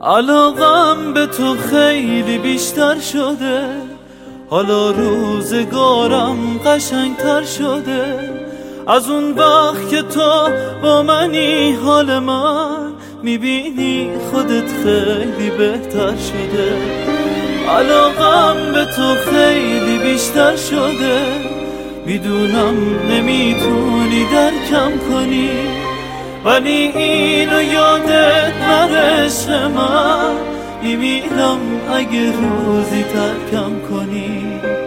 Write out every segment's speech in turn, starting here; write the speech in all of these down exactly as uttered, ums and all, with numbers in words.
علاقم به تو خیلی بیشتر شده، حالا روزگارم قشنگتر شده. از اون وقت که تو با منی حال من میبینی خودت خیلی بهتر شده. علاقم به تو خیلی بیشتر شده، میدونم نمیتونی درکم کنی، ولی اینو یادت نره عشق من، میمیرم اگه روزی ترکم کنی.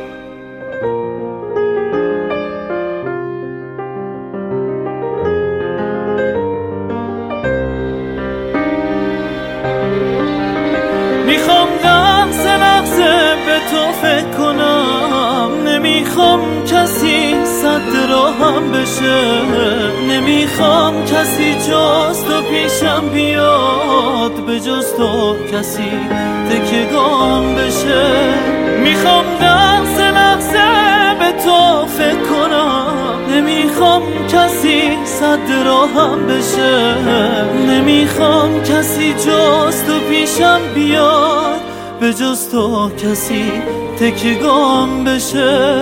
میخوام لحظه لحظه به تو فکر کنم، نمیخوام کسی صد راهم بشه، نمیخوام کسی جز تو پیشم بیاد، به جز تو کسی تکیه‌گام بشه. میخوام لحظه لحظه به تو فکر کنم، نمیخوام کسی صد راهم بشه، نمیخوام کسی جز تو پیشم بیاد، به جز تو کسی تکیه‌گام بشه.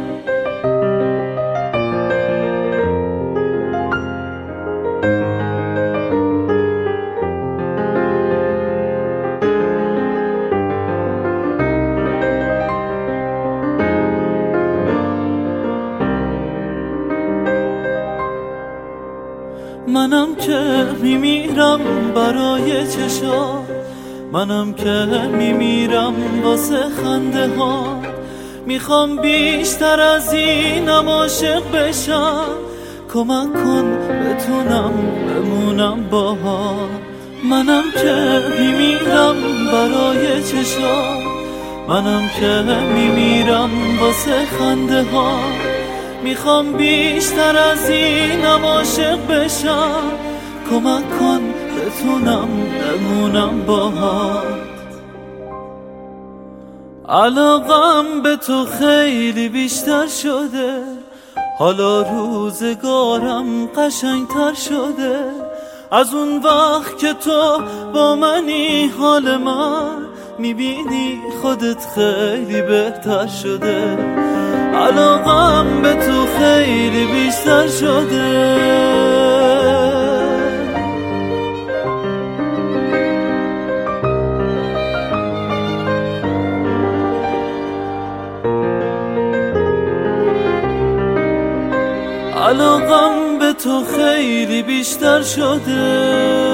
منم که میمیرم برای چشا، منم که میمیرم واسه خنده ها. میخوام بیشتر از اینم عاشق بشم، کمک کن بتونم بمونم باها. منم که میمیرم برای چشا، منم که میمیرم واسه خنده ها. میخوام بیشتر از اینم عاشق بشم، کمک کن بتونم بمونم باهات. علاقم به تو خیلی بیشتر شده، حالا روزگارم قشنگتر شده. از اون وقت که تو با منی حال من میبینی خودت خیلی بهتر شده. علاقم به تو خیلی بیشتر شده. علاقم به تو خیلی بیشتر شده.